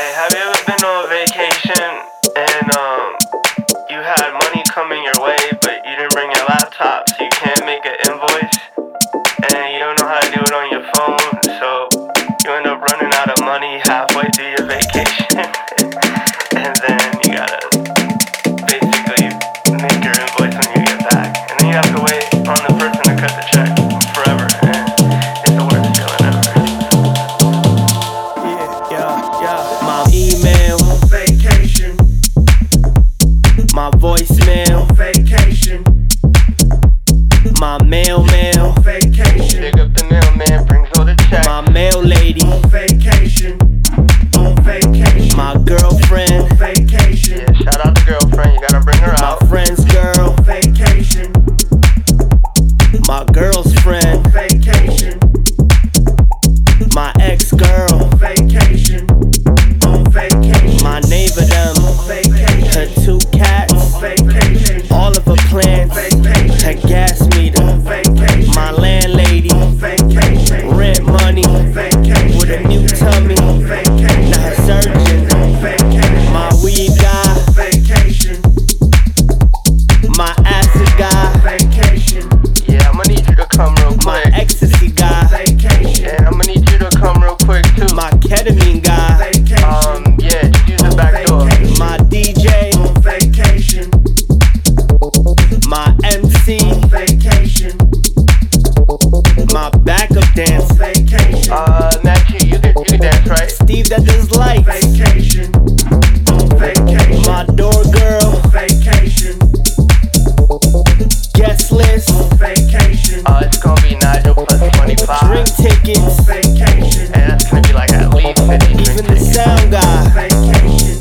Hey, have you ever been on a vacation and you had money coming your way, but you didn't bring your laptop, so you can't make an invoice, and you don't know how to do it on your phone, so you end up running out of money halfway through your vacation, and then you gotta basically make your invoice when you get back, and then you have to wait on the person to cut the check forever, and it's the worst feeling ever. My email on vacation, my voicemail on vacation, my mailmail on vacation, Pick up the mailman, brings all the checks. my mail lady, on vacation, on vacation, my girlfriend, on vacation, Yeah, shout out the girlfriend, you gotta bring her my out. friend's girl, on vacation, my girl's friend, on vacation, my ex-girl, on vacation, on vacation, my neighbor them, on vacation, her 2 cats, on vacation, all of her plants, her gas meter, on vacation, my landlady, on vacation, rent money, vacation, with a new tummy, vacation, now her surgeon, on vacation, my weed guy, vacation, my acid guy, vacation, Yeah, I'ma need you to come real my quick. ecstasy guy, vacation, And I'ma need you to come real quick too. my ketamine guy, vacation, Yeah, just use the back door. my DJ, on vacation, my MC, vacation, my backup dancer, vacation, Matthew, you can dance, right? Steve that does lights, vacation, on vacation, my door girl, vacation, guest list, vacation, It's gonna be Nigel plus 25. drink tickets, vacation, And that's gonna be like at least 50 even drink the tickets. sound guy. vacation,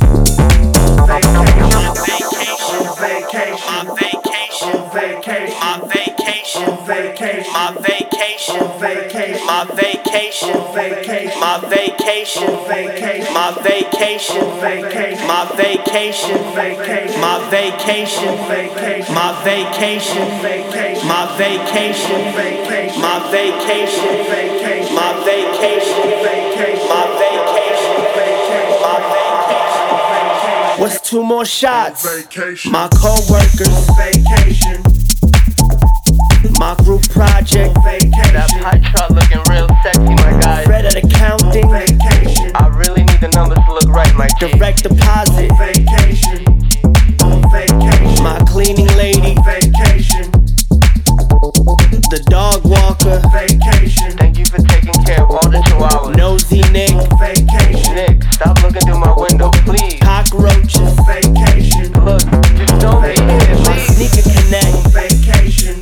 My vacation, vacation, on my vacation, vacation, on vacation, my vacation, on vacation, my vacation, on vacation, my vacation, on vacation, my vacation, vacation, my vacation, vacation, my vacation, vacation, my vacation, vacation, my vacation, vacation, my vacation, vacation, my vacation, vacation, my vacation, vacation, my vacation. What's 2 more shots? vacation, My co-workers, vacation, my group project, That vacation, pie chart looking real sexy, my guy. Fred at accounting, vacation, I really need the numbers to look right, my G. direct deposit, vacation, on vacation, my cleaning lady, vacation, the dog walker, vacation, Thank you for taking care of all the chihuahuas. nosy Nick, vacation, Nick, stop looking through my window, please. cockroaches, vacation, Look, just don't be here, my please. sneaker connect, vacation,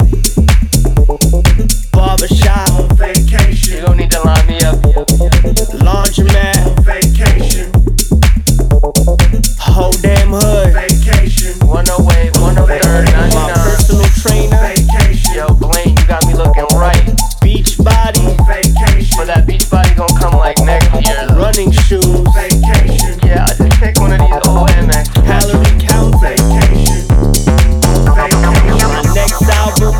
barbershop, You vacation, don't need to line me up. laundromat, vacation, whole damn hood, vacation, 108, 103rd, my 99. personal trainer, vacation, Yo, Blaine, you got me looking right. beach body, vacation, But that beach body gonna come like next year. Though. running shoes, vacation, Yeah, I just take one of these old MX. calorie counting, vacation, my next album,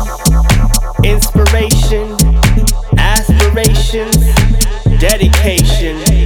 inspiration, aspirations, dedication.